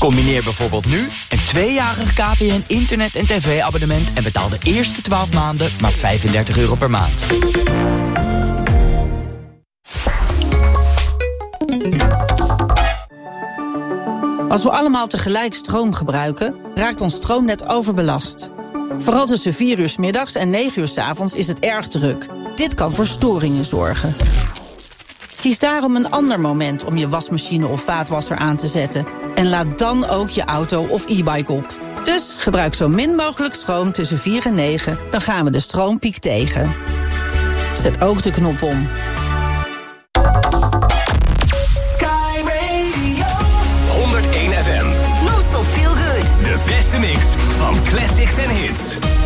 Combineer bijvoorbeeld nu een 2-jarig KPN internet- en tv-abonnement... en betaal de eerste 12 maanden maar €35 per maand. Als we allemaal tegelijk stroom gebruiken, raakt ons stroomnet overbelast. Vooral tussen 4 uur 's middags en 9 uur 's avonds is het erg druk. Dit kan voor storingen zorgen. Kies daarom een ander moment om je wasmachine of vaatwasser aan te zetten. En laad dan ook je auto of e-bike op. Dus gebruik zo min mogelijk stroom tussen 4 en 9. Dan gaan we de stroompiek tegen. Zet ook de knop om. Sky Radio 101 FM. Non-stop feel good. De beste mix van classics en hits.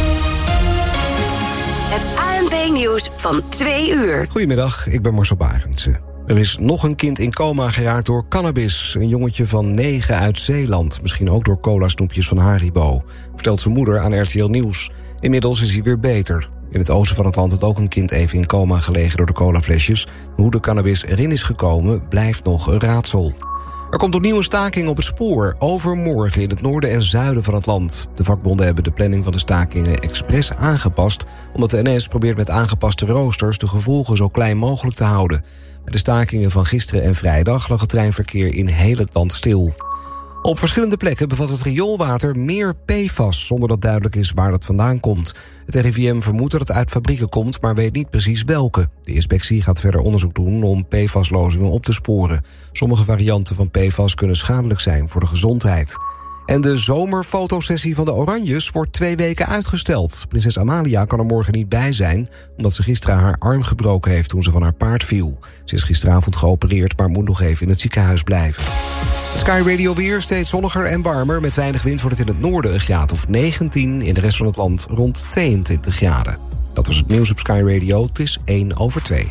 Het ANP-nieuws van 2 uur. Goedemiddag, ik ben Marcel Barendse. Er is nog een kind in coma geraakt door cannabis. Een jongetje van 9 uit Zeeland. Misschien ook door cola-snoepjes van Haribo. Vertelt zijn moeder aan RTL Nieuws. Inmiddels is hij weer beter. In het oosten van het land had ook een kind even in coma gelegen door de colaflesjes. Hoe de cannabis erin is gekomen, blijft nog een raadsel. Er komt opnieuw een staking op het spoor. Overmorgen in het noorden en zuiden van het land. De vakbonden hebben de planning van de stakingen expres aangepast, omdat de NS probeert met aangepaste roosters de gevolgen zo klein mogelijk te houden. Bij de stakingen van gisteren en vrijdag lag het treinverkeer in heel het land stil. Op verschillende plekken bevat het rioolwater meer PFAS, zonder dat duidelijk is waar dat vandaan komt. Het RIVM vermoedt dat het uit fabrieken komt, maar weet niet precies welke. De inspectie gaat verder onderzoek doen om PFAS-lozingen op te sporen. Sommige varianten van PFAS kunnen schadelijk zijn voor de gezondheid. En de zomerfotosessie van de Oranjes wordt 2 weken uitgesteld. Prinses Amalia kan er morgen niet bij zijn, omdat ze gisteren haar arm gebroken heeft toen ze van haar paard viel. Ze is gisteravond geopereerd, maar moet nog even in het ziekenhuis blijven. Het Sky Radio weer, steeds zonniger en warmer. Met weinig wind wordt het in het noorden een graad of 19. In de rest van het land rond 22 graden. Dat was het nieuws op Sky Radio. Het is 1:02.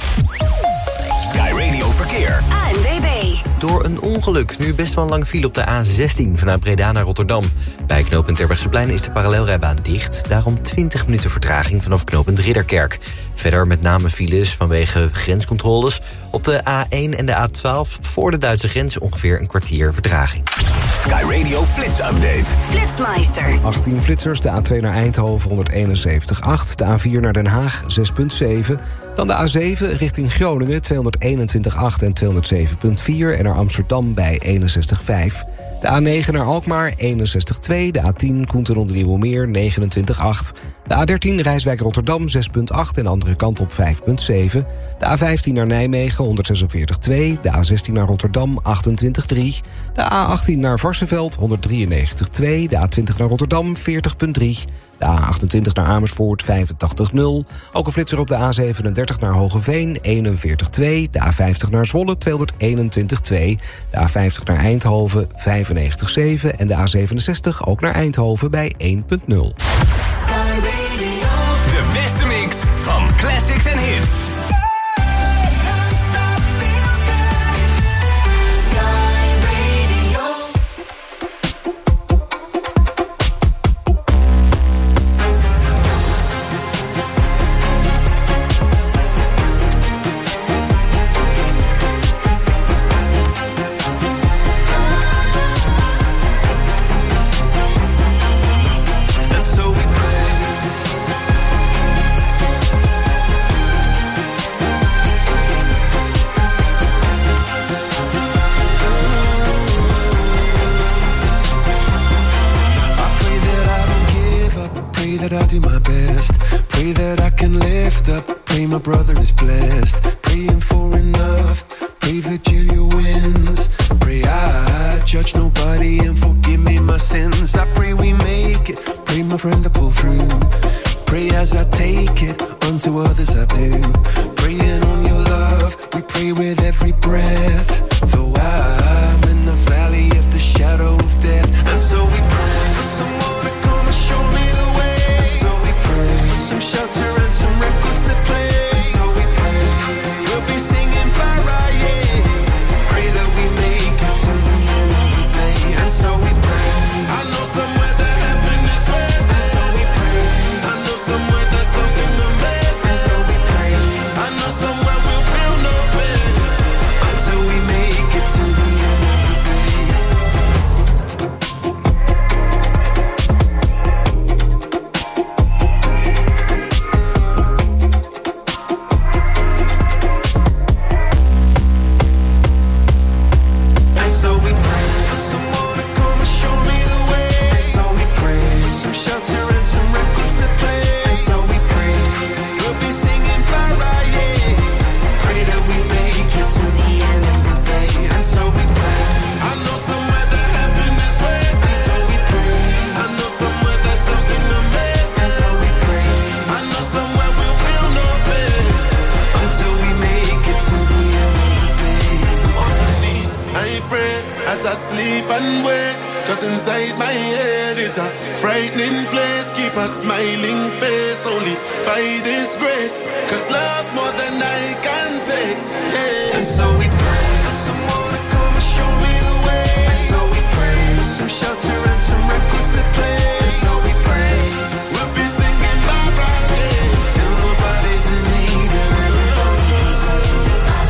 Sky Radio Verkeer. ANWB. Door een ongeluk. Nu best wel een lange file op de A16 vanuit Breda naar Rotterdam. Bij knooppunt Terbrechtseplein is de parallelrijbaan dicht. Daarom 20 minuten vertraging vanaf knooppunt Ridderkerk. Verder met name files vanwege grenscontroles. Op de A1 en de A12 voor de Duitse grens ongeveer een kwartier vertraging. Sky Radio Flits Update. Flitsmeister. 18 flitsers, de A2 naar Eindhoven 171,8. De A4 naar Den Haag 6,7. Dan de A7 richting Groningen 221,8 en 207,4. En naar Amsterdam bij 61,5. De A9 naar Alkmaar 61,2. De A10 Koenten onder Nieuwemeer 29,8. De A13 Rijswijk-Rotterdam 6,8 en de andere kant op 5,7. De A15 naar Nijmegen 146,2. De A16 naar Rotterdam 28,3. De A18 naar Varsseveld 193,2. De A20 naar Rotterdam 40,3. De A28 naar Amersfoort 85,0. Ook een flitser op de A37 naar Hogeveen 41,2. De A50 naar Zwolle 221,2. De A50 naar Eindhoven 95,7. En de A67 ook naar Eindhoven bij 1,0. De beste mix van classics en hits. I'll do my best. Pray that I can lift up. Pray my brother is blessed. Praying for enough. Pray Virgilia wins. Pray I judge nobody and forgive me my sins. I pray we make it. Pray my friend to pull through. Pray as I take it. Unto others I do. Praying on your love. We pray with every breath. Though I'm in the valley of the shadow of death. And so we pray for someone to come and show me the way. Some shelter and some records to play. And so we pray, we'll be singing para, yeah. Pray that we make it to the end of the day. And so we pray, I know somewhere that heaven is where. And so we pray, I know somewhere there's something amazing. And so we pray, I know somewhere we'll feel no pain. Until we make it to the end. as I sleep and wake. Cause inside my head is a frightening place. Keep a smiling face only by this grace. Cause love's more than I can take. Hey. And so we pray for someone to come and show me the way. And so we pray for some shelter and some records to play. And so we pray we'll be singing Barbara Day till nobody's in need and everybody's safe.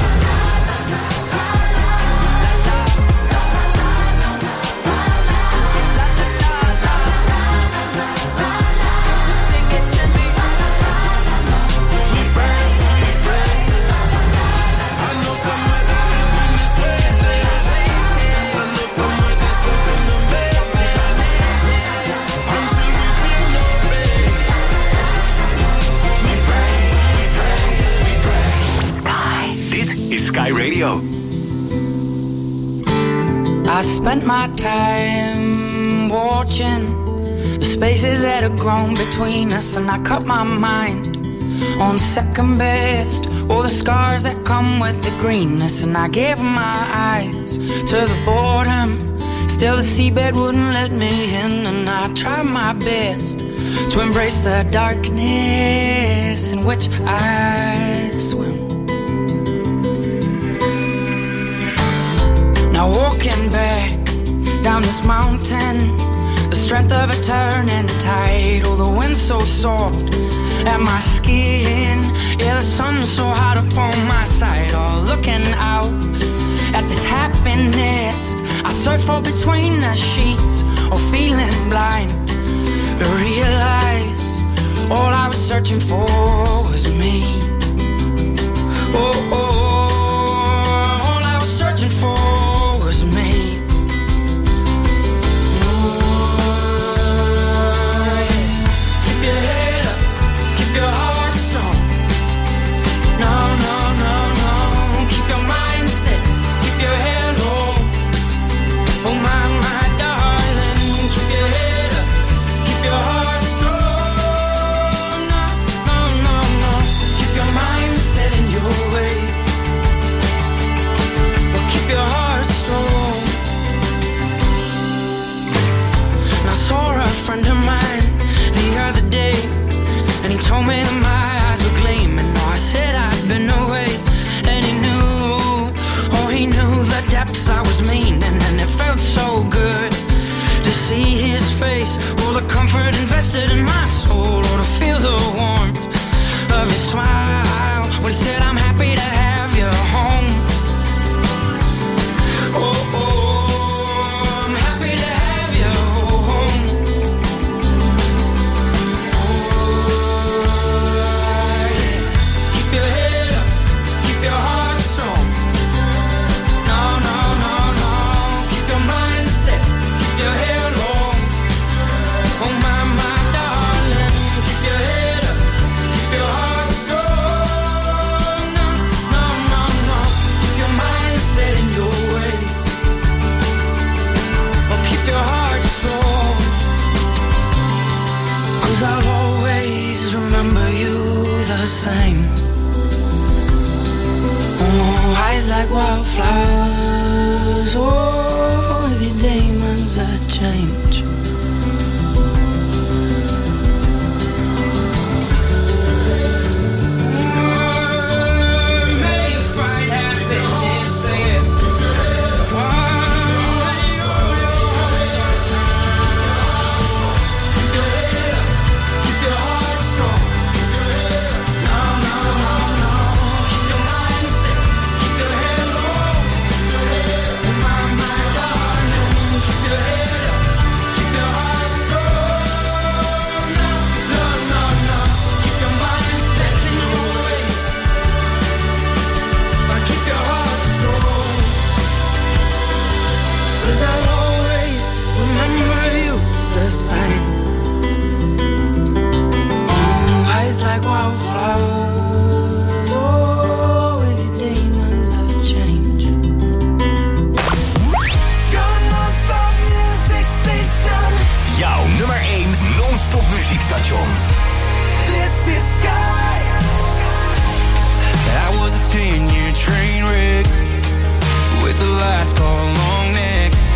Sky Radio. I spent my time watching the spaces that had grown between us, and I cut my mind on second best. All the scars that come with the greenness, and I gave my eyes to the boredom. Still the seabed wouldn't let me in, and I tried my best to embrace the darkness in which I swim. Now walking back down this mountain, the strength of a turning tide. Oh, the wind's so soft at my skin. Yeah, the sun's so hot upon my side. Oh, looking out at this happiness I search for between the sheets. Oh, feeling blind to realize all I was searching for was me. Oh, oh. Told me that my eyes were gleaming. Oh, I said I'd been away, and he knew. Oh, he knew the depths I was meaning, and it felt so good to see his face. Oh, the comfort invested in my soul. Oh, to feel the warmth of his smile when he said, "I'm happy to have you home." Oh, oh, I'm happy to have you home. Same. Oh, eyes like wildflowers. Oh, the demons that change. May you find happiness there. Keep your head up, keep your heart strong. Like wildflowers, oh, with your demons of change. Your non-stop music station. Jouw nummer 1 non-stop muziekstation. This is Sky. That was a 10-year train wreck with the last call long neck.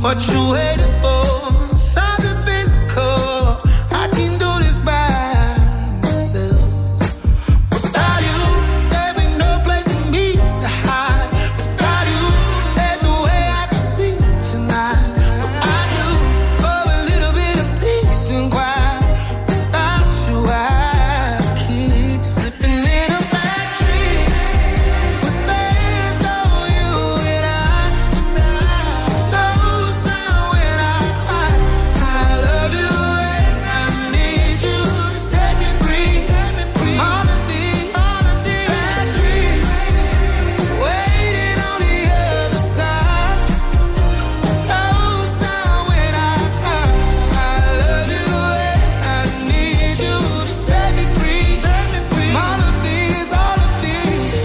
what you waiting for? Something physical. I can do this by myself. Without you, there be no place for me to hide. Without you, there's no way I can sleep tonight. But I do for a little bit of peace and quiet. Without you, I keep slipping in a bad dream. But there's no you and I. No sound when I cry. I love you and I need you to set me free. All of these bad dreams waiting on the other side. No sound when I cry. I love you and I need you to set me free. All of these bad dreams,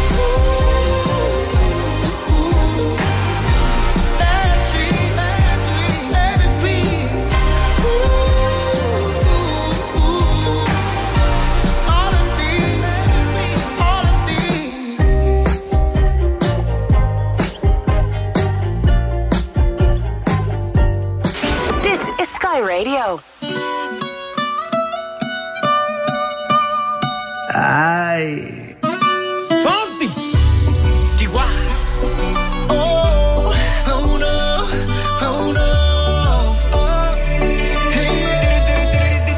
let me be. All of these. Dit is Sky Radio. Ay. Fonsi, Chihuahua. Oh, oh no, oh no. Oh, hey.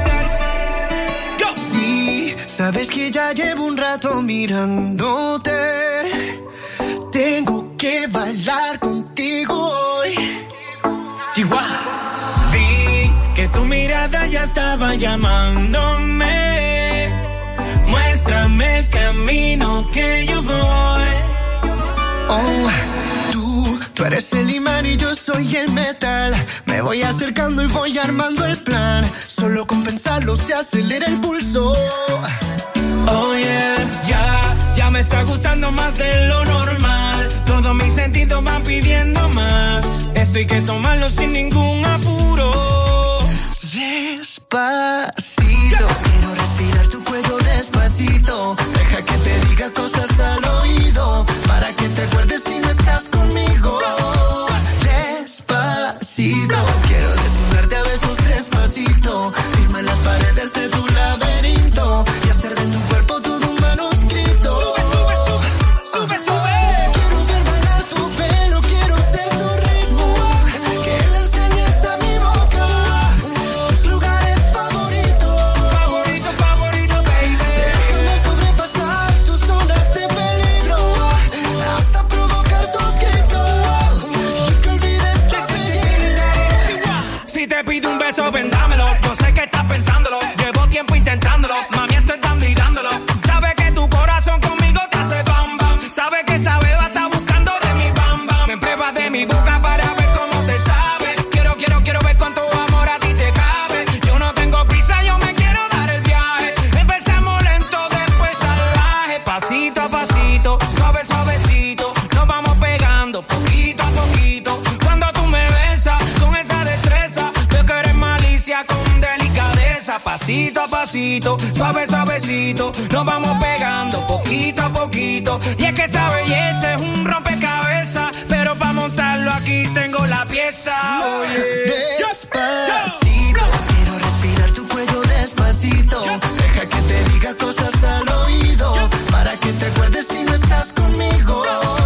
Sí, sabes que ya llevo un rato mirándote. Tengo que bailar contigo hoy. Chihuahua. Vi que tu mirada ya estaba llamándome. Muéstrame el camino que yo voy. Oh, tú eres el imán y yo soy el metal. Me voy acercando y voy armando el plan. Solo con pensarlo se acelera el pulso. Oh yeah, ya me está gustando más de lo normal. Todos mis sentidos van pidiendo más. Esto hay que tomarlo sin ningún apuro. Despacito, quiero respirar tu cuello despacito. Deja que te diga cosas al oído, para que te acuerdes si no estás conmigo. Despacito, quiero desnudarte a besos despacito. Firma en las paredes de tu laberinto y hacer de tu cuerpo todo un manuscrito. Sube, sube, sube, sube, sube. Quiero ver bailar tu pelo, quiero ser tu ritmo. Que le enseñes a mi boca tus lugares favoritos. Favorito, favorito, baby. Déjame sobrepasar tus zonas de peligro, hasta provocar tus gritos y que olvides tu apellido. Si te pido un beso, vendámelo. Yo sé que estás pensándolo. Llevo tiempo intentándolo. Mami, estoy dando y dándolo. Sabe que tu corazón conmigo te hace bam bam. Sabe que esa beba está buscando de mi bam bam. Me pruebas de mi boca para ver cómo te sabe. Quiero ver cuánto amor a ti te cabe. Yo no tengo prisa, yo me quiero dar el viaje. Empezamos lento, después salvaje. Pasito a pasito, suave, suavecito. Nos vamos pegando poquito a poquito. Cuando tú me besas con esa destreza, veo que eres malicia con delicadeza. Pasito a pasito, suave, suavecito. Nos vamos pegando poquito a poquito. Y es que esa belleza es un rompecabezas, pero para montarlo aquí tengo la pieza. Oye. Despacito, quiero respirar tu cuello despacito. Deja que te diga cosas al oído, para que te acuerdes si no estás conmigo.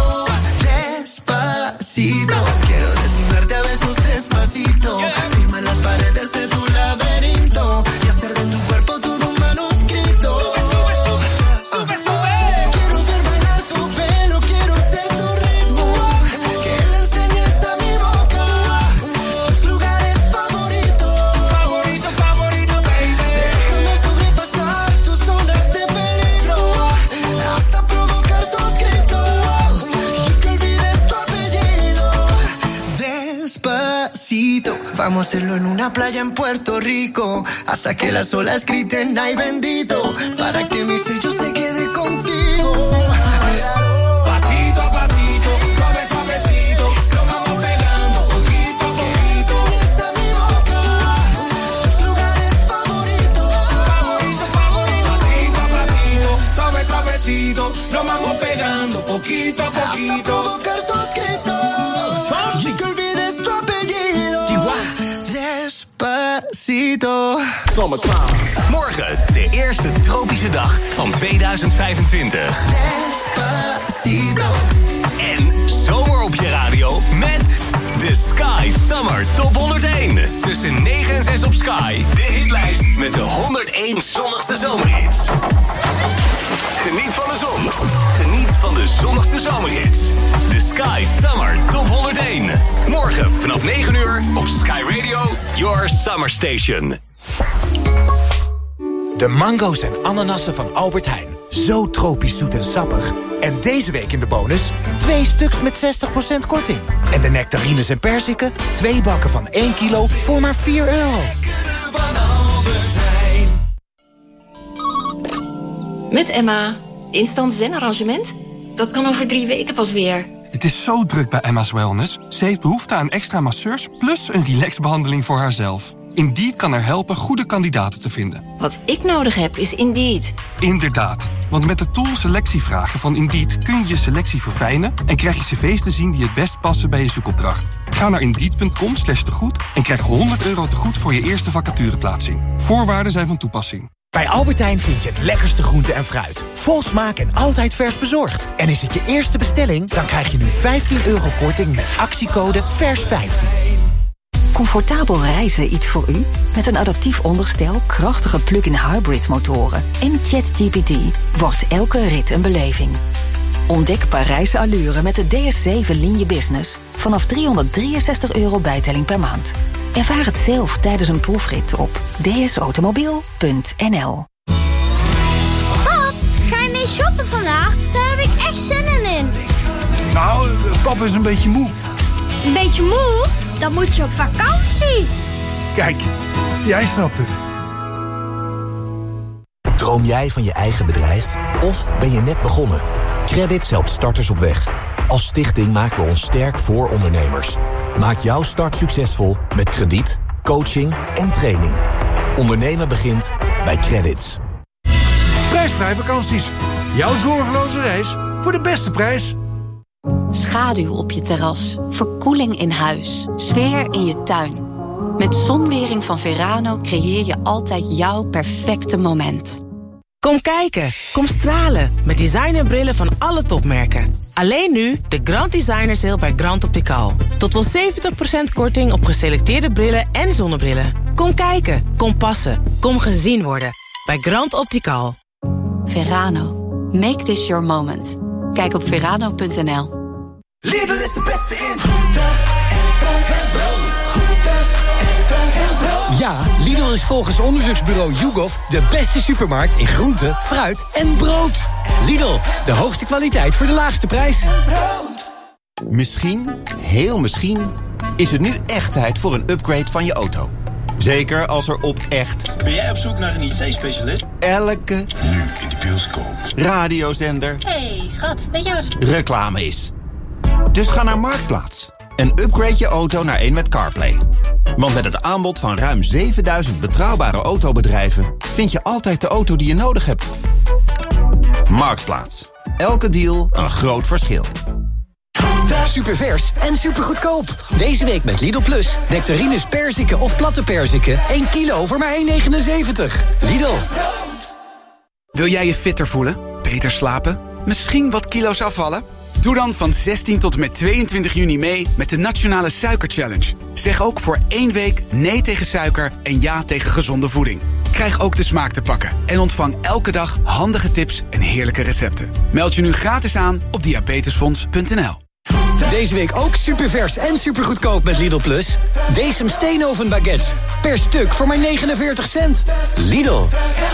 Despacito, quiero desnudarte a besos despacito. Firma en las paredes de tu laberinto y hacer de tu cuerpo todo un manuscrito. Sube, sube. Quiero ver bailar tu pelo, quiero ser tu ritmo. Que le enseñes a mi boca tus lugares favoritos. Favorito, favorito, baby. Déjame sobrepasar tus zonas de peligro, hasta provocar tus gritos y que olvides tu apellido. Despacito, vamos a hacerlo en una playa en Puerto Rico, hasta que las olas griten ay bendito, para que mi sello se quede contigo. Pasito a pasito, suave, suavecito. Nos vamos pegando poquito a poquito. Enseñes a mi boca tus lugares favoritos. Favorito, favorito. Pasito a pasito, suave, suavecito. Nos vamos pegando poquito a Hasta poquito. provocar tus gritos y que olvides tu apellido. Morgen de eerste tropische dag van 2025. En zomer op je radio met de Sky Summer Top 101. Tussen 9 en 6 op Sky, de hitlijst met de 101 zonnigste zomerhits. Geniet van de zon. Geniet van de zonnigste zomerhits. De Sky Summer Top 101. Morgen vanaf 9 uur op Sky Radio, your summer station. De mango's en ananassen van Albert Heijn. Zo tropisch zoet en sappig. En deze week in de bonus 2 stuks met 60% korting. En de nectarines en perziken, 2 bakken van 1 kilo voor maar €4. Met Emma. Instant zen-arrangement? Dat kan over 3 weken pas weer. Het is zo druk bij Emma's Wellness. Ze heeft behoefte aan extra masseurs plus een relaxbehandeling voor haarzelf. Indeed kan er helpen goede kandidaten te vinden. Wat ik nodig heb is Indeed. Inderdaad, want met de tool selectievragen van Indeed kun je je selectie verfijnen en krijg je cv's te zien die het best passen bij je zoekopdracht. Ga naar Indeed.com/tegoed en krijg €100 tegoed voor je eerste vacatureplaatsing. Voorwaarden zijn van toepassing. Bij Albert Heijn vind je het lekkerste groente en fruit. Vol smaak en altijd vers bezorgd. En is het je eerste bestelling, dan krijg je nu €15 korting met actiecode VERS15. Comfortabel reizen iets voor u? Met een adaptief onderstel, krachtige plug-in hybrid motoren en ChatGPT wordt elke rit een beleving. Ontdek Parijse allure met de DS7 Linie Business vanaf €363 bijtelling per maand. Ervaar het zelf tijdens een proefrit op dsautomobiel.nl. Pap, ga je mee shoppen vandaag? Daar heb ik echt zin in. Nou, pap is een beetje moe. Een beetje moe? Dan moet je op vakantie. Kijk, jij snapt het. Droom jij van je eigen bedrijf? Of ben je net begonnen? Credits helpt starters op weg. Als stichting maken we ons sterk voor ondernemers. Maak jouw start succesvol met krediet, coaching en training. Ondernemen begint bij Credits. Prijsvrij vakanties. Jouw zorgeloze reis voor de beste prijs. Schaduw op je terras, verkoeling in huis, sfeer in je tuin. Met Zonwering van Verano creëer je altijd jouw perfecte moment. Kom kijken, kom stralen met designerbrillen van alle topmerken. Alleen nu de Grand Designer Sale bij Grand Optical. Tot wel 70% korting op geselecteerde brillen en zonnebrillen. Kom kijken, kom passen, kom gezien worden bij Grand Optical. Verano, make this your moment. Kijk op verano.nl. Lidl is de beste in. Ja, Lidl is volgens onderzoeksbureau YouGov de beste supermarkt in groente, fruit en brood. Lidl, de hoogste kwaliteit voor de laagste prijs. Misschien, heel misschien, is het nu echt tijd voor een upgrade van je auto. Zeker als er op echt... Ben jij op zoek naar een IT-specialist? Elke... Nu in de bioscoop. Radiozender... Hey, schat, weet jij wat... reclame is. Dus ga naar Marktplaats en upgrade je auto naar een met CarPlay. Want met het aanbod van ruim 7000 betrouwbare autobedrijven... vind je altijd de auto die je nodig hebt. Marktplaats. Elke deal een groot verschil. Supervers en supergoedkoop. Deze week met Lidl Plus. Nectarines, perziken of platte perziken. 1 kilo voor maar €1,79. Lidl. Wil jij je fitter voelen? Beter slapen? Misschien wat kilo's afvallen? Doe dan van 16 tot en met 22 juni mee met de Nationale Suiker Challenge. Zeg ook voor 1 week nee tegen suiker en ja tegen gezonde voeding. Krijg ook de smaak te pakken en ontvang elke dag handige tips en heerlijke recepten. Meld je nu gratis aan op diabetesfonds.nl. Deze week ook supervers en supergoedkoop met Lidl Plus. Decem Steenoven baguettes. Per stuk voor maar 49 cent. Lidl.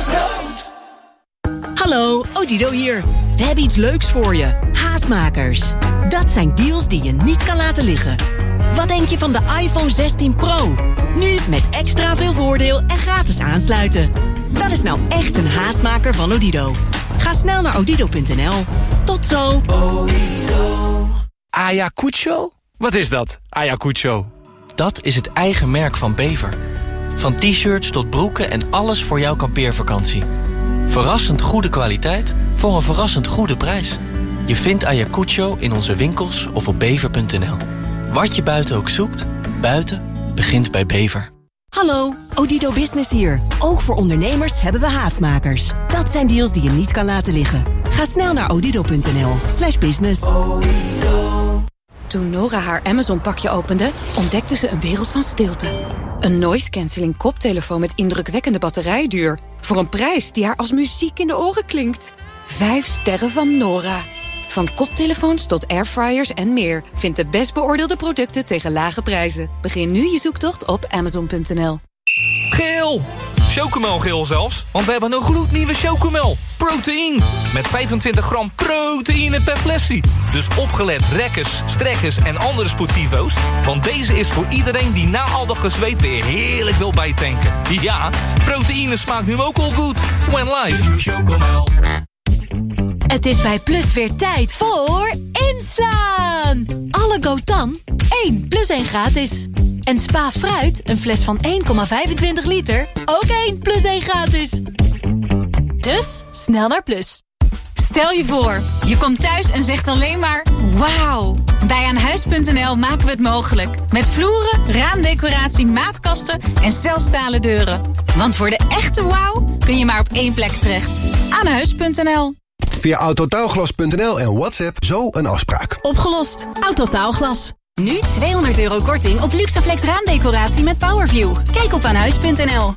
Hallo, Odido hier. We hebben iets leuks voor je. Haastmakers. Dat zijn deals die je niet kan laten liggen. Wat denk je van de iPhone 16 Pro? Nu met extra veel voordeel en gratis aansluiten. Dat is nou echt een haastmaker van Odido. Ga snel naar odido.nl. Tot zo. Ayacucho? Wat is dat, Ayacucho? Dat is het eigen merk van Bever. Van t-shirts tot broeken en alles voor jouw kampeervakantie. Verrassend goede kwaliteit voor een verrassend goede prijs. Je vindt Ayacucho in onze winkels of op bever.nl. Wat je buiten ook zoekt, buiten begint bij Bever. Hallo, Odido Business hier. Ook voor ondernemers hebben we haastmakers. Dat zijn deals die je niet kan laten liggen. Ga snel naar odido.nl/business. Toen Nora haar Amazon-pakje opende, ontdekte ze een wereld van stilte. Een noise-cancelling koptelefoon met indrukwekkende batterijduur. Voor een prijs die haar als muziek in de oren klinkt. 5 sterren van Nora. Van koptelefoons tot airfryers en meer. Vind de best beoordeelde producten tegen lage prijzen. Begin nu je zoektocht op Amazon.nl. Geel! Chocomelgeel zelfs, want we hebben een gloednieuwe Chocomel. Proteïne. Met 25 gram proteïne per flesje. Dus opgelet rekkers, strekkers en andere sportivo's. Want deze is voor iedereen die na al dat gezweet weer heerlijk wil bijtanken. Ja, proteïne smaakt nu ook al goed. When life. Chocomel. Het is bij Plus weer tijd voor inslaan. Alle Gotan 1 plus 1 gratis. En Spa Fruit, een fles van 1,25 liter, ook 1 plus 1 gratis. Dus snel naar Plus. Stel je voor, je komt thuis en zegt alleen maar wauw. Bij Aanhuis.nl maken we het mogelijk. Met vloeren, raamdecoratie, maatkasten en zelfs stalen deuren. Want voor de echte wauw kun je maar op één plek terecht. Aanhuis.nl. Via autotaalglas.nl en WhatsApp zo een afspraak. Opgelost. Autotaalglas. Nu €200 korting op Luxaflex raamdecoratie met Powerview. Kijk op aanhuis.nl.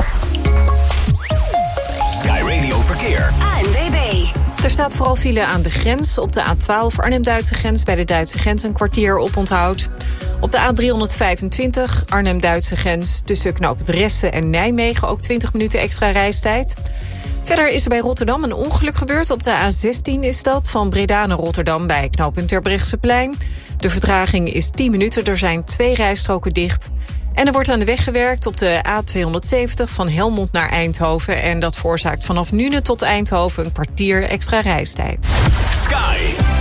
Sky Radio Verkeer. ANWB. Er staat vooral file aan de grens. Op de A12 Arnhem-Duitse grens bij de Duitse grens een kwartier op onthoud. Op de A325 Arnhem-Duitse grens tussen knooppunt Ressen en Nijmegen ook 20 minuten extra reistijd. Verder is er bij Rotterdam een ongeluk gebeurd. Op de A16 is dat, van Breda naar Rotterdam bij knooppunt Terbrechtseplein. De vertraging is 10 minuten, er zijn 2 rijstroken dicht. En er wordt aan de weg gewerkt op de A270 van Helmond naar Eindhoven. En dat veroorzaakt vanaf Nuenen tot Eindhoven een kwartier extra reistijd. Sky.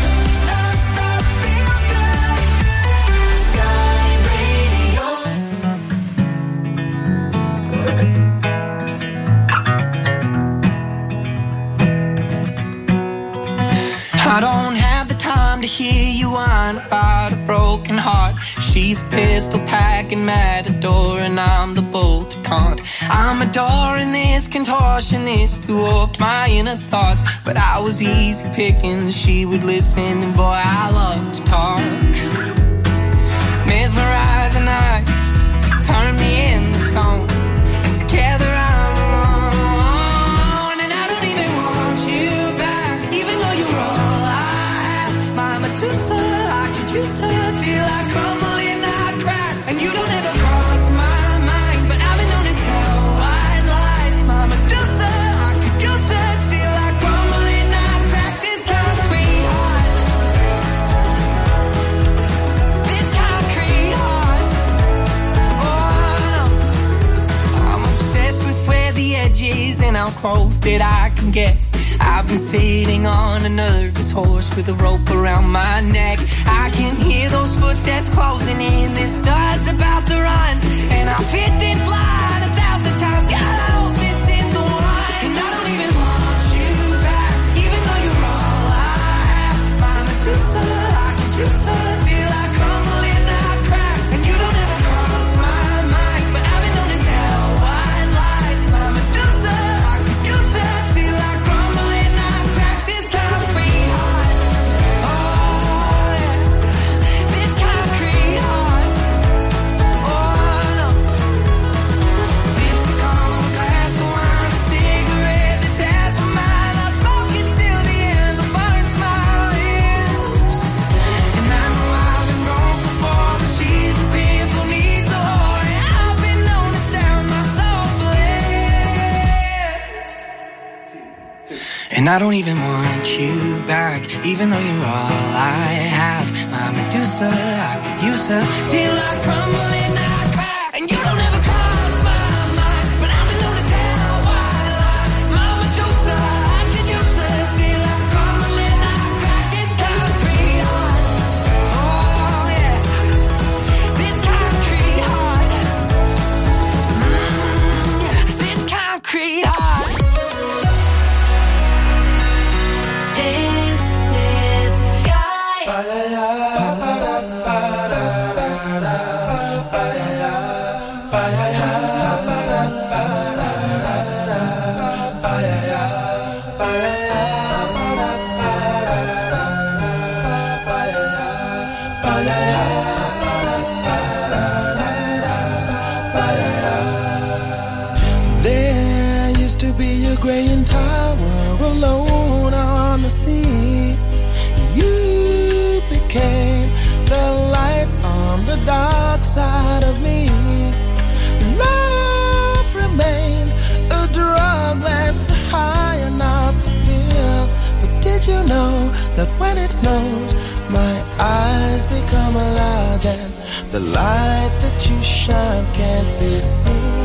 I don't have the time to hear you whine about a broken heart. She's a pistol packing matador and I'm the bolt to taunt. I'm adoring this contortionist who warped my inner thoughts. But I was easy picking, she would listen and boy I love to talk. Mesmerizing eyes turn me into stone. And together I'm alone. And I don't even want you back, even though you're all I could use her till I crumble and I crack. And you don't ever cross my mind, but I've been known to tell white lies. My Medusa, I could use her till I crumble and I crack. This concrete heart, this concrete heart. Oh no, I'm obsessed with where the edge is and how close that I can get. I've been sitting on a nervous horse with a rope around my neck. I can hear those footsteps closing in. This star's about to run, and I've hit this line 1,000 times. God, I hope this is the one. And I don't even want you back, even though you're all I have. My Medusa, I could use her till I crumble and I crack. And you don't ever cross my mind, but I've been known to tell white lies. My Medusa, I could use her till I crumble. And I don't even want you back, even though you're all I have. My Medusa, I could use her till I crumble and I crack. And you don't ever cross my mind, but I've been known to tell white lies. My Medusa, I could use her till I crumble and I crack. This concrete heart, oh yeah, this concrete heart, yeah, this concrete heart. Ba-ya-ya. There used to be a graying tower alone on the sea. You became the light on the dark side of me. Love remains a drug that's the high and not the pill. But did you know that when it snows, my eyes become large and the light that you shine can't be seen?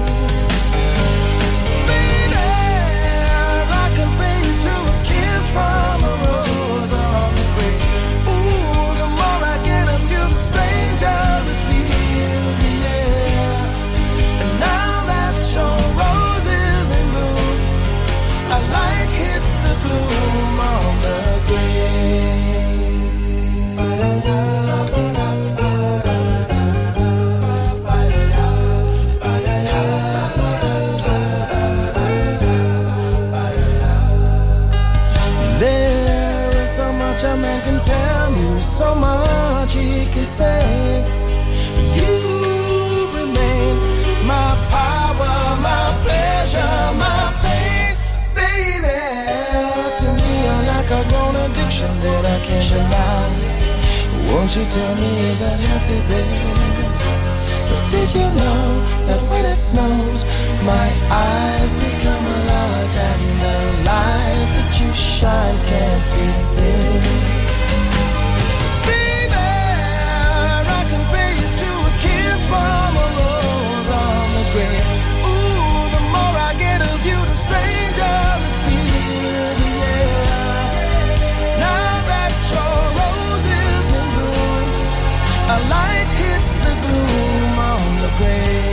From a rose on the grave. Ooh, the more I get of you, the stranger it feels, yeah. And now that your rose is in bloom, a light hits the gloom on the a man can tell you so much he can say. You remain my power, my pleasure, my pain, baby. To me you're like a grown addiction that I can't deny. Won't you tell me, is that healthy, baby? But did you know that when it snows, my eyes become large and the light that you shine can't be seen? Baby, I compare you to a kiss from a rose on the grave. Ooh, the more I get of you, the stranger it feels, yeah. Now that your rose is in bloom, a light hits the gloom on the grave.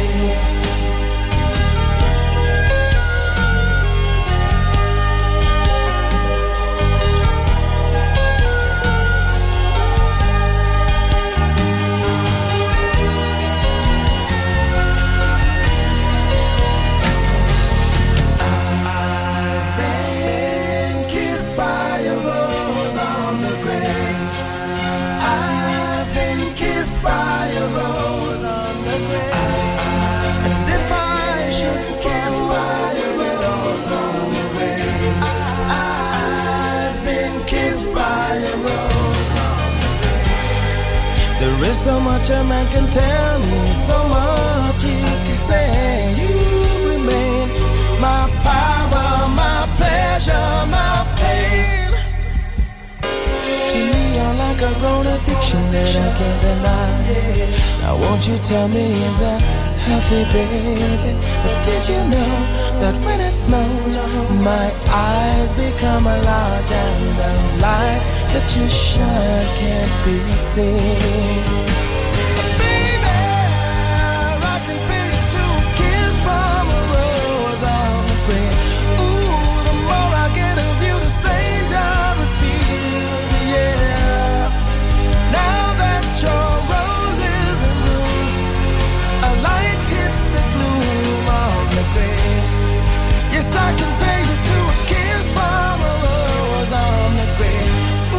There is so much a man can tell me, so much he can say. You remain my power, my pleasure, my pain. To me you're like a grown addiction that I can't deny. Now won't you tell me, is that healthy, baby? But did you know that when it snows, my eyes become large and the light that you shine can't be seen? Baby, I can feel you to a kiss from a rose on the grave. Ooh, the more I get of you, the stranger it feels, yeah. Now that your rose is in bloom, a light hits the gloom on the grave. Yes, I can pay you to a kiss from a rose on the grave.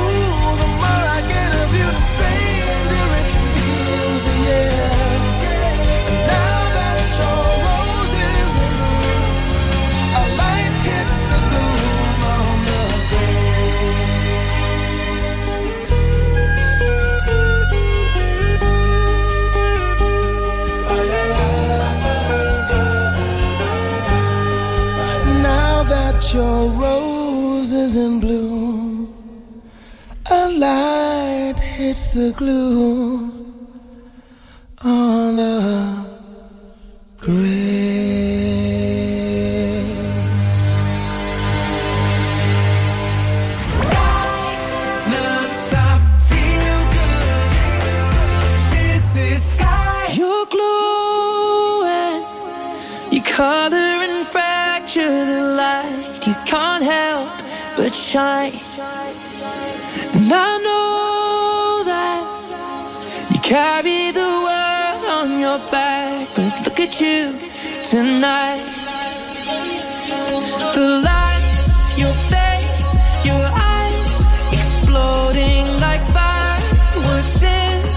Your rose is in bloom, a light hits the gloom on the grave. Non-stop, feel good. This is Sky. You're glowing, your color and fracture the light. You can't help but shine. And I know that you carry the world on your back, but look at you tonight. The lights, your face, your eyes exploding like fireworks in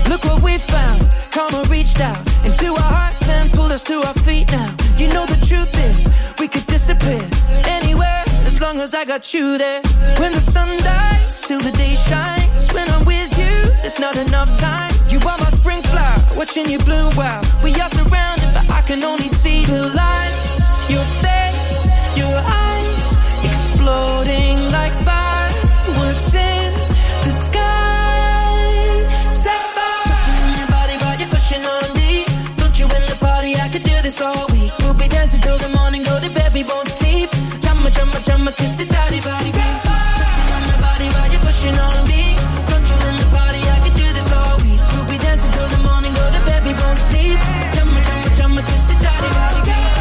Look what we found. Karma reached out into our hearts and pulled us to our feet now. You know the truth is, we could disappear anywhere as long as I got you there. When the sun dies, till the day shines. When I'm with you, there's not enough time. You are my spring flower, watching you bloom wild. We are surrounded, but I can only see the lights. Your face, your eyes, exploding like fireworks in the sky. Sapphire, touching on your body while you're pushing on me. Don't you in the party? I could do this all week. We'll be dancing till the morning, go to bed, we won't sleep. Chumma, chumma, chumma, kiss it, daddy, body. Touching on your body while you're pushing on me. Don't you in the party? I could do this all week. We'll be dancing till the morning, go to bed, we won't sleep. Chumma, chumma, chumma, kiss it, daddy, body.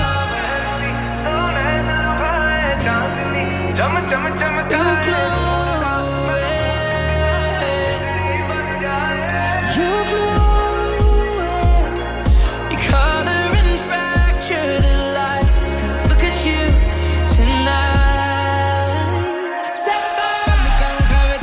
You're glowing. You're glowing. You color and fracture the light. Look at you tonight. Sapphire.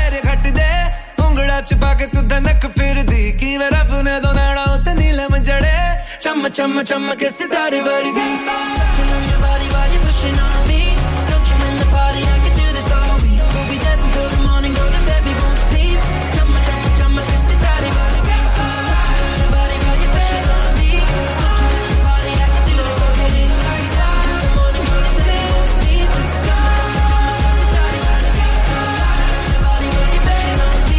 छुपा के तू धनक फिर दी कि मेरा पुने दो नाड़ा उते नीलम जड़े चम्म चम्म चम्म के सितारे वर्गी touching on your body while you're pushing on me. Don't you in the party? I can do this all week. We'll be dancing till the morning, go to bed, we won't sleep. Chumma chumma chumma ke sitare vargi touching on your body while you're pushing on me. Don't you in the party? I can do this all week. We'll be dancing till the morning, go to bed, we won't sleep. Chumma chumma chumma ke sitare vargi touching on your body while you're pushing on me.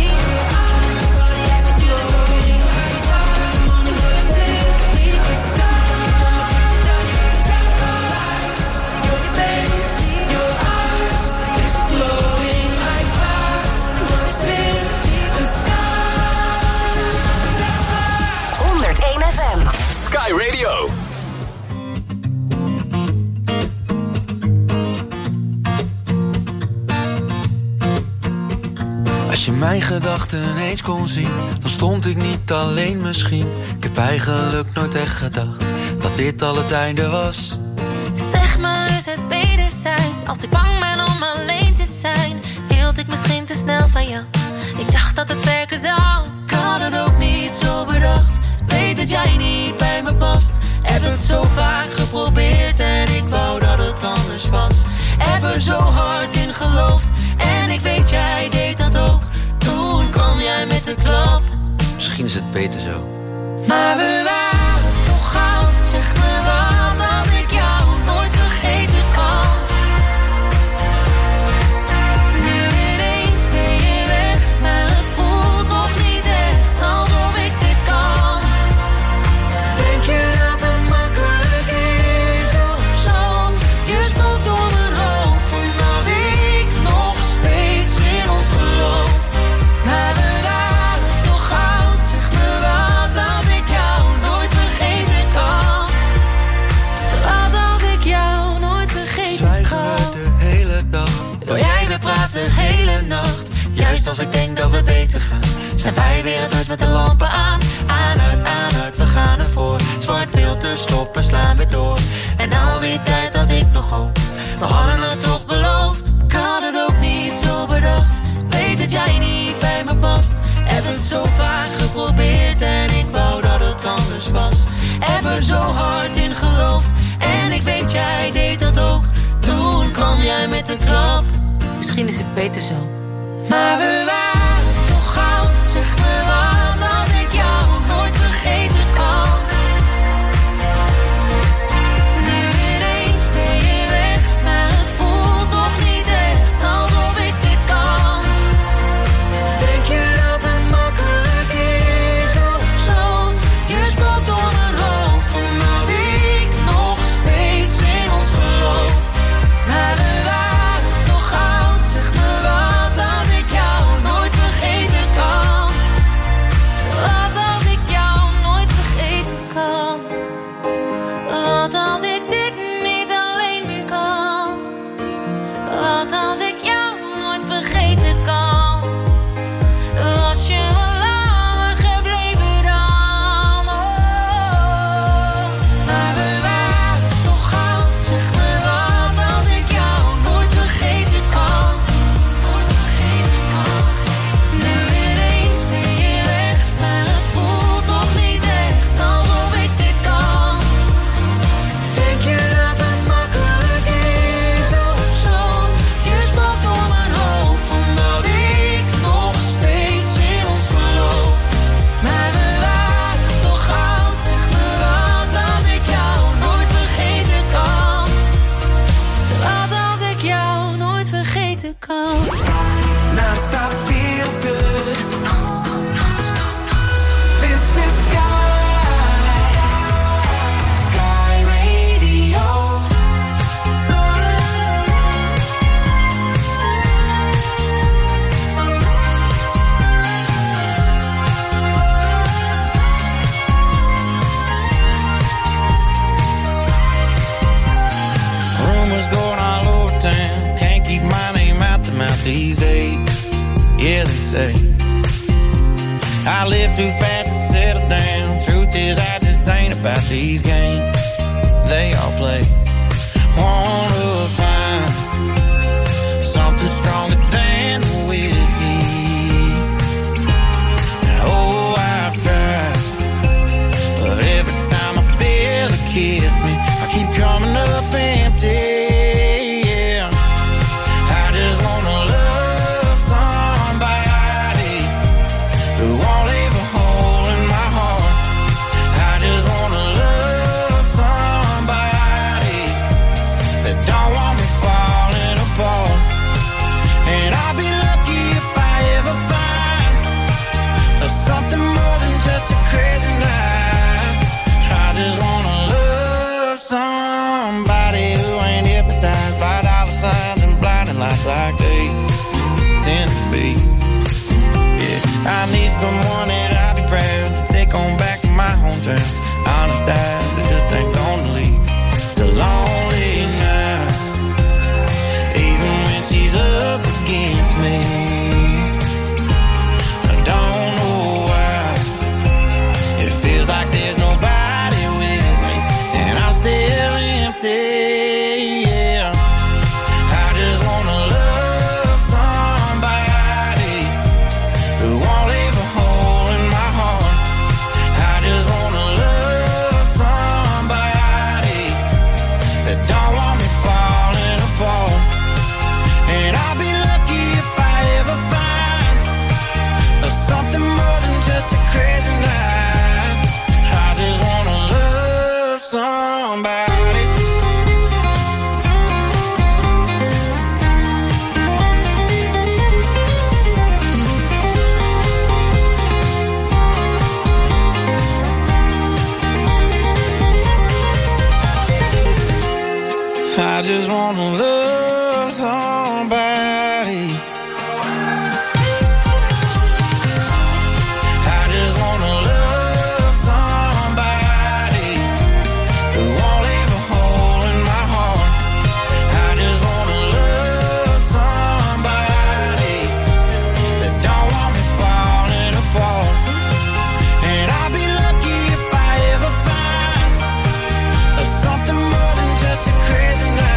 Sky Radio. Als je mijn gedachten eens kon zien, dan stond ik niet alleen misschien. Ik heb eigenlijk nooit echt gedacht dat dit al het einde was. Zeg maar, is het wederzijds? Als ik bang ben om alleen te zijn, hield ik misschien te snel van jou. Ik dacht dat het werken zou. Ik had het ook niet zo bedacht. Weet dat jij niet bij me past. Heb het zo vaak geprobeerd en ik wou dat het anders was. Heb er zo hard in geloofd en ik weet jij deed dat ook. Toen kwam jij met de klap. Misschien is het beter zo. Maar we waren toch goud. Zeg me wat als ik jou nooit vergeten kan. Nu ineens ben je weg, maar het voelt nog niet echt alsof ik dit kan. Denk je dat het makkelijk is of zo? Je spookt door mijn hoofd omdat ik nog steeds in ons geloof. Maar we waren toch goud. Zeg me wat als ik jou nooit vergeten kan. Wat als ik jou nooit vergeten Zwijgen kan. we de hele dag. Wil jij weer praten de hele nacht? Juist als ik denk dat we beter gaan, zijn wij weer het huis met de lampen aan. Aan uit, we gaan ervoor. Zwart beeld te stoppen, slaan we door. En al die tijd had ik nog hoop. We hadden het toch beloofd. Ik had het ook niet zo bedacht. Weet dat jij niet bij me past. Heb het zo vaak geprobeerd en ik wou dat het anders was. Heb er zo hard in geloofd en ik weet jij deed dat ook. Toen kwam jij met de klap. Misschien is het beter zo. Maar we waren toch goud. Zeg me wat als ik jou nooit vergeten kan. Nu ineens ben je weg, maar het voelt nog niet echt alsof ik dit kan. Denk je dat het makkelijk is of zo? Je spookt door mijn hoofd omdat ik nog steeds in ons geloof. Maar we waren toch goud. Zeg me wat als ik jou nooit these days. Yeah, they say I live too fast to settle down. Truth is, I just ain't about these games they all play. Wanna find something stronger than whiskey. Oh, I've tried, but every time I feel it kiss me, I keep coming up empty. Like they tend to be. Yeah, I need someone that I'll be proud to take on back to my hometown. Honest eyes that just ain't gonna lead to lonely nights, even when she's up against me. I don't know why it feels like there's nobody with me, and I'm still empty. I just wanna love somebody. I just wanna love somebody who won't leave a hole in my heart. I just wanna love somebody that don't want me falling apart. And I'll be lucky if I ever find something more than just a crazy night.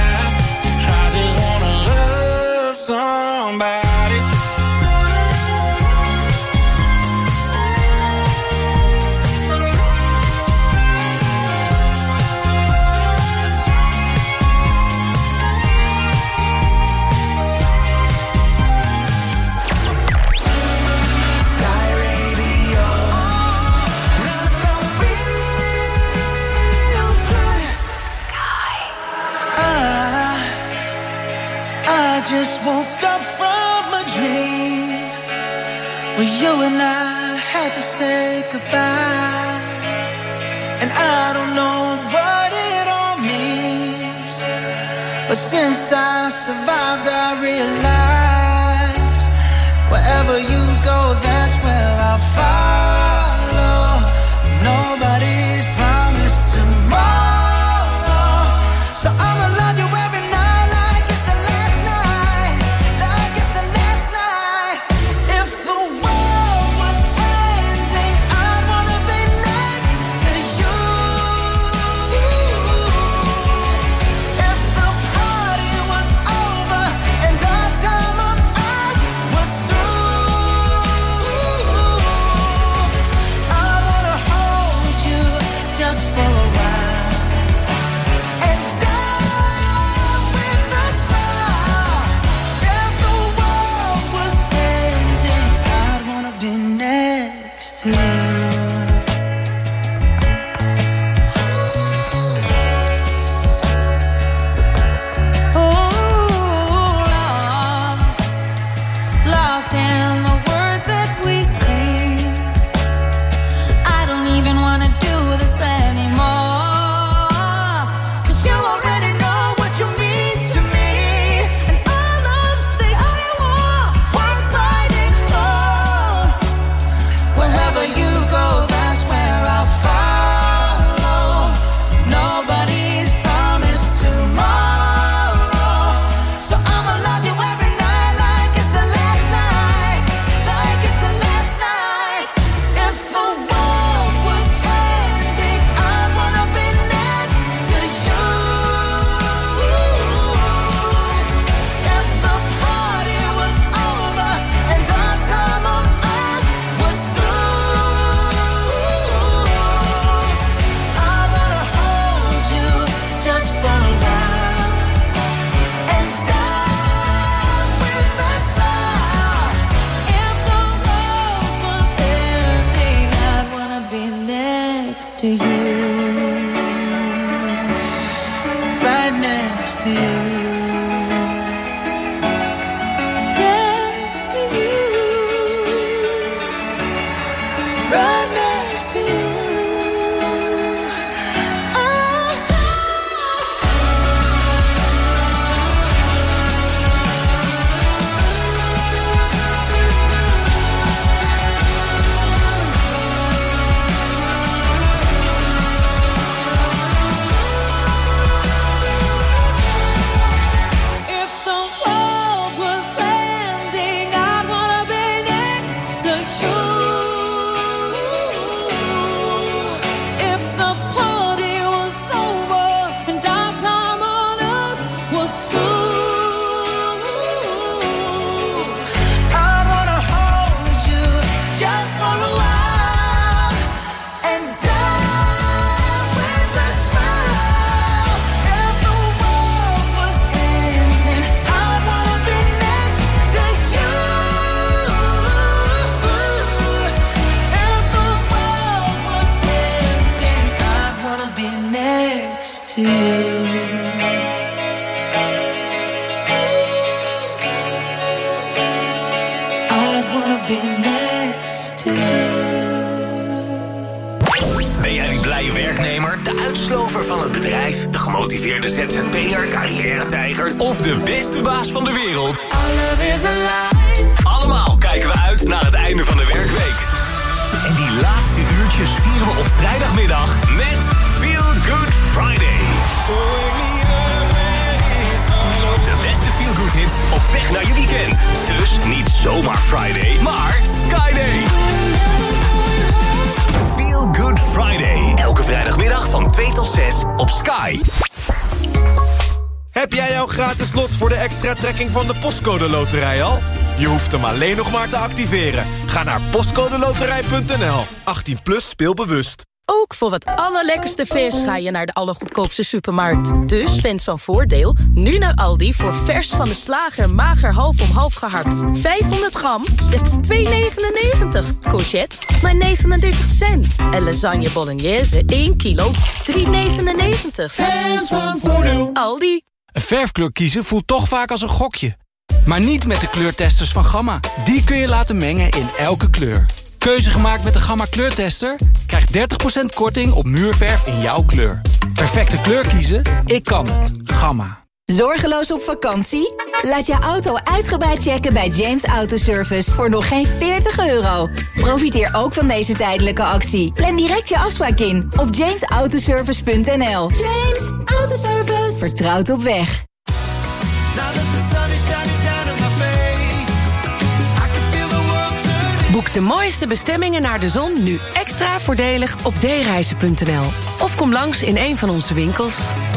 Just woke up from a dream where you and I had to say goodbye, and I don't know what it all means, but since I survived I realized wherever you go, that's where I'll follow. Nobody's promised tomorrow, so I'ma love you every night. to you. Next to you. Right next to you. Ben jij die blije werknemer, de uitslover van het bedrijf, de gemotiveerde ZZP'er, carrière-tijger of de beste baas van de wereld? Allemaal kijken we uit naar het einde van de werkweek. En die laatste uurtjes vieren we op vrijdagmiddag met Feel Good Friday. De beste Feel Good hits op weg naar je weekend. Dus niet zomaar Friday, maar Skyday. Feel Good Friday. Elke vrijdagmiddag van 2 tot 6 op Sky. Heb jij jouw gratis lot voor de extra trekking van de Postcode Loterij al? Je hoeft hem alleen nog maar te activeren. Ga naar postcodeloterij.nl. 18 plus, speel bewust. Ook voor het allerlekkerste vers ga je naar de allergoedkoopste supermarkt. Dus fans van Voordeel, nu naar Aldi voor vers van de slager mager half om half gehakt. 500 gram, slechts €2,99. Courgette, maar 39 cent. En lasagne bolognese, 1 kilo, €3,99. Fans van Voordeel. Aldi. Een verfkleur kiezen voelt toch vaak als een gokje. Maar niet met de kleurtesters van Gamma. Die kun je laten mengen in elke kleur. Keuze gemaakt met de Gamma kleurtester? Krijg 30% korting op muurverf in jouw kleur. Perfecte kleur kiezen? Ik kan het. Gamma. Zorgeloos op vakantie? Laat je auto uitgebreid checken bij James Autoservice voor nog geen €40. Profiteer ook van deze tijdelijke actie. Plan direct je afspraak in op jamesautoservice.nl. James Autoservice. Vertrouwd op weg. Boek de mooiste bestemmingen naar de zon nu extra voordelig op dereizen.nl. Of kom langs in een van onze winkels.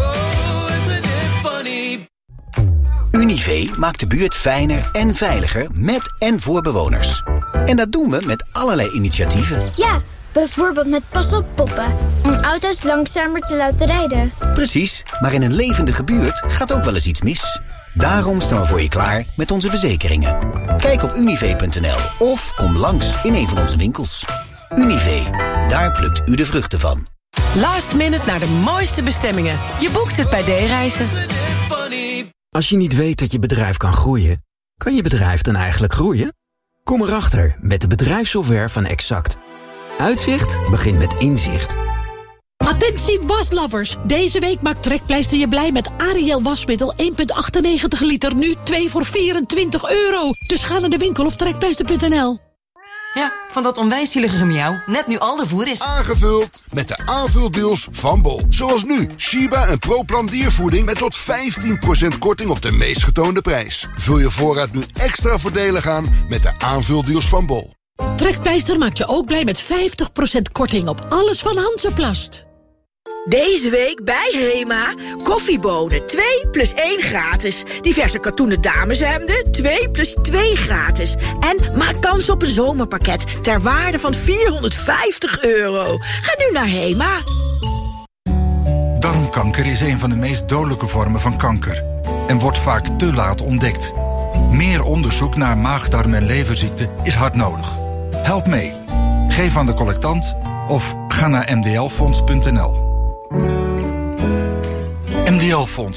Univé maakt de buurt fijner en veiliger met en voor bewoners. En dat doen we met allerlei initiatieven. Ja, bijvoorbeeld met Pas op poppen, om auto's langzamer te laten rijden. Precies, maar in een levendige buurt gaat ook wel eens iets mis. Daarom staan we voor je klaar met onze verzekeringen. Kijk op univé.nl of kom langs in een van onze winkels. Univé, daar plukt u de vruchten van. Last minute naar de mooiste bestemmingen. Je boekt het bij D-reizen. Als je niet weet dat je bedrijf kan groeien, kan je bedrijf dan eigenlijk groeien? Kom erachter met de bedrijfssoftware van Exact. Uitzicht begint met inzicht. Attentie waslovers! Deze week maakt Trekpleister je blij met Ariel wasmiddel 1,98 liter. Nu 2 voor €24. Dus ga naar de winkel of trekpleister.nl. Ja, van dat onwijs zielige gemiauw. Net nu al de voer is aangevuld met de aanvuldeals van Bol. Zoals nu, Shiba en ProPlan diervoeding met tot 15% korting op de meest getoonde prijs. Vul je voorraad nu extra voordelig aan met de aanvuldeals van Bol. Trekpleister maakt je ook blij met 50% korting op alles van Hansaplast. Deze week bij Hema, koffiebonen 2 plus 1 gratis. Diverse katoenen dameshemden 2 plus 2 gratis. En maak kans op een zomerpakket ter waarde van €450. Ga nu naar Hema. Darmkanker is een van de meest dodelijke vormen van kanker en wordt vaak te laat ontdekt. Meer onderzoek naar maagdarm- en leverziekten is hard nodig. Help mee. Geef aan de collectant of ga naar mdlfonds.nl. MDL Fonds.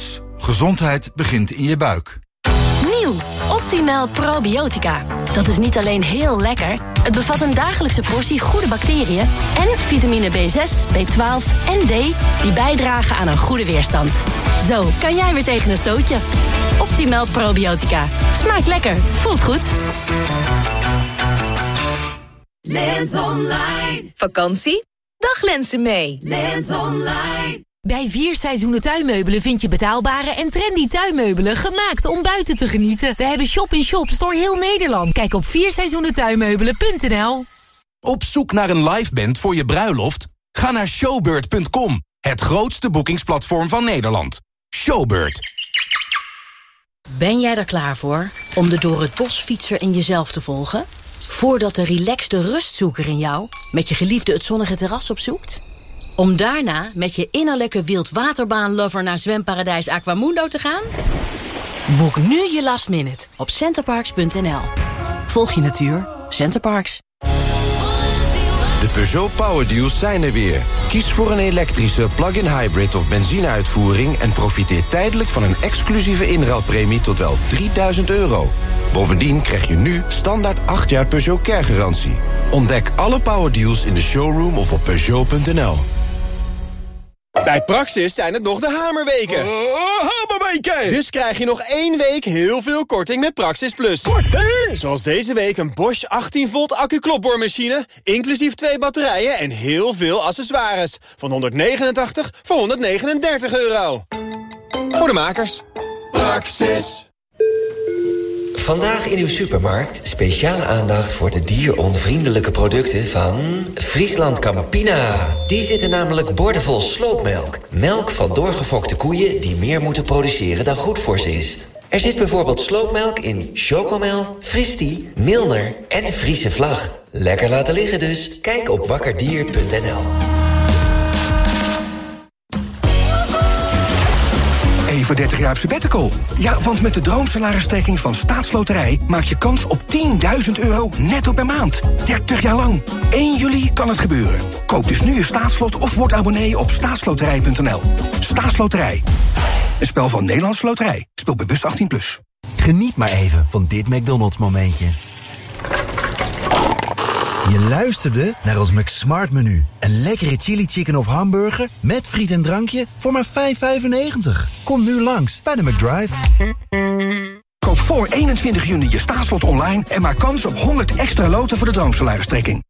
Gezondheid begint in je buik. Nieuw, Optimal Probiotica. Dat is niet alleen heel lekker, het bevat een dagelijkse portie goede bacteriën en vitamine B6, B12 en D die bijdragen aan een goede weerstand. Zo kan jij weer tegen een stootje. Optimal Probiotica. Smaakt lekker, voelt goed. Lens Online. Vakantie? Dag Lensen mee. Lens Online. Bij 4 Seizoenen Tuinmeubelen vind je betaalbare en trendy tuinmeubelen gemaakt om buiten te genieten. We hebben shop-in-shops door heel Nederland. Kijk op 4seizoenentuinmeubelen.nl. Op zoek naar een live band voor je bruiloft? Ga naar showbird.com, het grootste boekingsplatform van Nederland. Showbird. Ben jij er klaar voor om de door het bos fietser in jezelf te volgen? Voordat de relaxte rustzoeker in jou met je geliefde het zonnige terras opzoekt? Om daarna met je innerlijke wildwaterbaanlover naar zwemparadijs Aquamundo te gaan? Boek nu je last minute op centerparks.nl. Volg je natuur, Centerparks. De Peugeot Power Deals zijn er weer. Kies voor een elektrische plug-in hybrid of benzineuitvoering en profiteer tijdelijk van een exclusieve inruilpremie tot wel €3000. Bovendien krijg je nu standaard 8 jaar Peugeot Care-garantie. Ontdek alle Power Deals in de showroom of op Peugeot.nl. Bij Praxis zijn het nog de hamerweken. Hamerweken! Dus krijg je nog 1 week heel veel korting met Praxis Plus. Korting! Zoals deze week een Bosch 18 volt accu-klopboormachine, inclusief 2 batterijen en heel veel accessoires. Van €189 voor €139. Voor de makers. Praxis. Vandaag in uw supermarkt speciale aandacht voor de dieronvriendelijke producten van Friesland Campina. Die zitten namelijk boordevol sloopmelk. Melk van doorgefokte koeien die meer moeten produceren dan goed voor ze is. Er zit bijvoorbeeld sloopmelk in Chocomel, Fristi, Milner en Friese Vlag. Lekker laten liggen dus. Kijk op wakkerdier.nl. Even 30 jaar op sabbatical. Ja, want met de droomsalaristrekking van Staatsloterij maak je kans op €10.000 netto per maand. 30 jaar lang. 1 juli kan het gebeuren. Koop dus nu je staatslot of word abonnee op staatsloterij.nl. Staatsloterij. Een spel van Nederlandse Loterij. Speel bewust 18+. Geniet maar even van dit McDonald's momentje. Je luisterde naar ons McSmart menu. Een lekkere chili chicken of hamburger met friet en drankje voor maar €5,95. Kom nu langs bij de McDrive. Koop voor 21 juni je staatslot online en maak kans op 100 extra loten voor de droomsalaristrekking.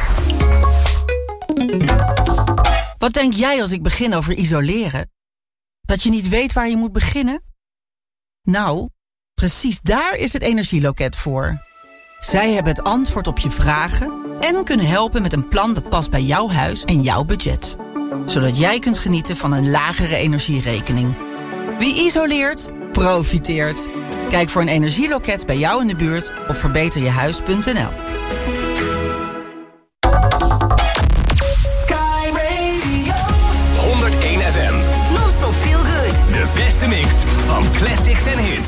Wat denk jij als ik begin over isoleren? Dat je niet weet waar je moet beginnen? Nou, precies daar is het Energieloket voor. Zij hebben het antwoord op je vragen en kunnen helpen met een plan dat past bij jouw huis en jouw budget. Zodat jij kunt genieten van een lagere energierekening. Wie isoleert, profiteert. Kijk voor een energieloket bij jou in de buurt op verbeterjehuis.nl. Sky Radio 101 FM. Non-stop feel good. De beste mix van classics en hits.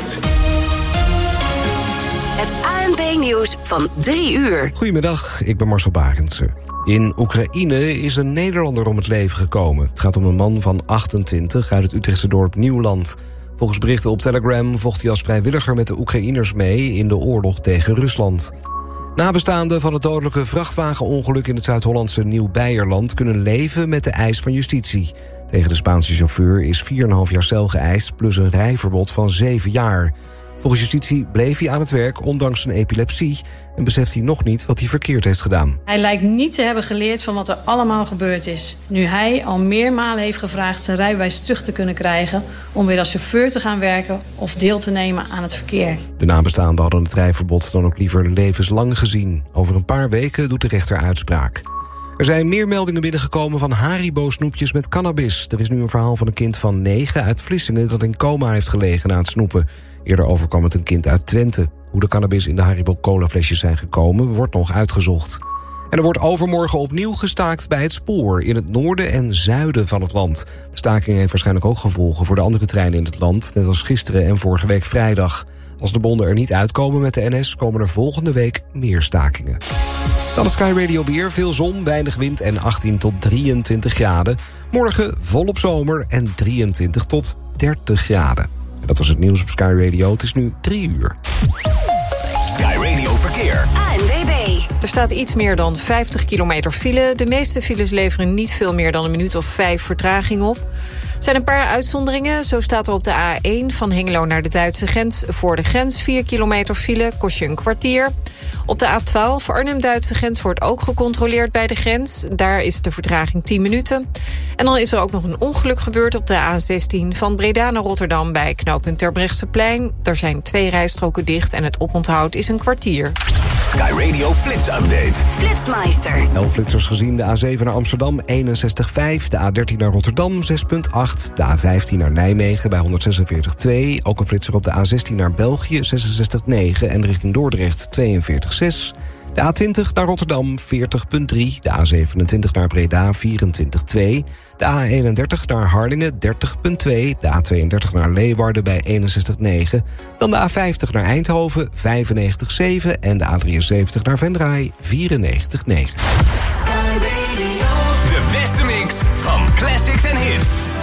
Het ANP-nieuws van 3 uur. Goedemiddag, ik ben Marcel Barendse. In Oekraïne is een Nederlander om het leven gekomen. Het gaat om een man van 28 uit het Utrechtse dorp Nieuwland. Volgens berichten op Telegram vocht hij als vrijwilliger met de Oekraïners mee in de oorlog tegen Rusland. Nabestaanden van het dodelijke vrachtwagenongeluk in het Zuid-Hollandse Nieuw-Beierland kunnen leven met de eis van justitie. Tegen de Spaanse chauffeur is 4,5 jaar cel geëist plus een rijverbod van 7 jaar. Volgens justitie bleef hij aan het werk ondanks zijn epilepsie en beseft hij nog niet wat hij verkeerd heeft gedaan. Hij lijkt niet te hebben geleerd van wat er allemaal gebeurd is. Nu hij al meermalen heeft gevraagd zijn rijbewijs terug te kunnen krijgen om weer als chauffeur te gaan werken of deel te nemen aan het verkeer. De nabestaanden hadden het rijverbod dan ook liever levenslang gezien. Over een paar weken doet de rechter uitspraak. Er zijn meer meldingen binnengekomen van Haribo-snoepjes met cannabis. Er is nu een verhaal van een kind van 9 uit Vlissingen dat in coma heeft gelegen na het snoepen. Eerder overkwam het een kind uit Twente. Hoe de cannabis in de Haribo-colaflesjes zijn gekomen wordt nog uitgezocht. En er wordt overmorgen opnieuw gestaakt bij het spoor in het noorden en zuiden van het land. De staking heeft waarschijnlijk ook gevolgen voor de andere treinen in het land, net als gisteren en vorige week vrijdag. Als de bonden er niet uitkomen met de NS, komen er volgende week meer stakingen. Dan de Sky Radio weer. Veel zon, weinig wind en 18 tot 23 graden. Morgen volop zomer en 23 tot 30 graden. Dat was het nieuws op Sky Radio. Het is nu 3 uur. Sky Radio Verkeer. ANWB. Er staat iets meer dan 50 kilometer file. De meeste files leveren niet veel meer dan een minuut of 5 vertraging op. Er zijn een paar uitzonderingen. Zo staat er op de A1 van Hengelo naar de Duitse grens. Voor de grens 4 kilometer file, kost je een kwartier. Op de A12 Arnhem-Duitse grens wordt ook gecontroleerd bij de grens. Daar is de vertraging 10 minuten. En dan is er ook nog een ongeluk gebeurd op de A16 van Breda naar Rotterdam bij knooppunt Terbrechtseplein. Er zijn 2 rijstroken dicht en het oponthoud is een kwartier. Sky Radio Flits Update. Flitsmeister. 11 flitsers gezien. De A7 naar Amsterdam 61,5. De A13 naar Rotterdam 6,8. De A15 naar Nijmegen bij 146,2. Ook een flitser op de A16 naar België 66,9. En richting Dordrecht 42,6. De A20 naar Rotterdam 40,3. De A27 naar Breda 24,2. De A31 naar Harlingen 30,2. De A32 naar Leeuwarden bij 61,9. Dan de A50 naar Eindhoven 95,7. En de A73 naar Venray 94,9. De beste mix van classics en hits.